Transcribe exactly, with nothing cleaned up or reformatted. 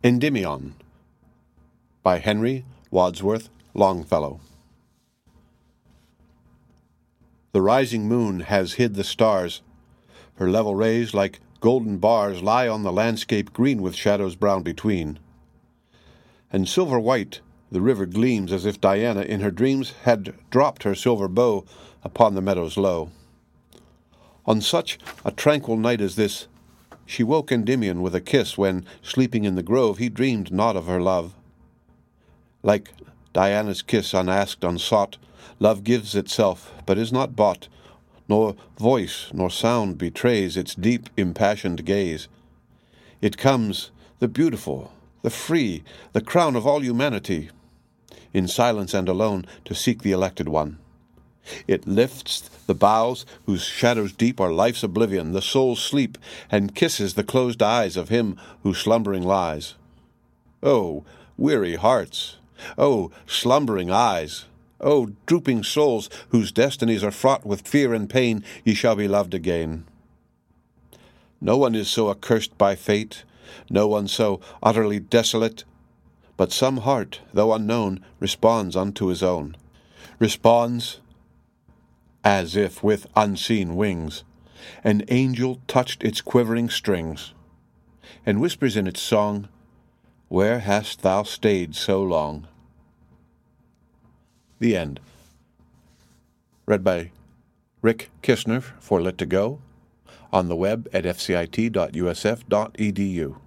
Endymion by Henry Wadsworth Longfellow. The rising moon has hid the stars. Her level rays, like golden bars, lie on the landscape green with shadows brown between. And silver white the river gleams, as if Diana in her dreams had dropped her silver bow upon the meadows low. On such a tranquil night as this, she woke Endymion with a kiss when, sleeping in the grove, he dreamed not of her love. Like Diana's kiss, unasked, unsought, love gives itself, but is not bought, nor voice nor sound betrays its deep, impassioned gaze. It comes, the beautiful, the free, the crown of all humanity, in silence and alone to seek the elected one. It lifts the boughs whose shadows deep are life's oblivion, the soul's sleep, and kisses the closed eyes of him who slumbering lies. O weary hearts! O slumbering eyes! O drooping souls, whose destinies are fraught with fear and pain, ye shall be loved again. No one is so accursed by fate, no one so utterly desolate, but some heart, though unknown, responds unto his own, responds as if with unseen wings an angel touched its quivering strings, and whispers in its song, "Where hast thou stayed so long?" The end. Read by Rick Kistner for Lit to Go, on the web at f c i t dot u s f dot e d u.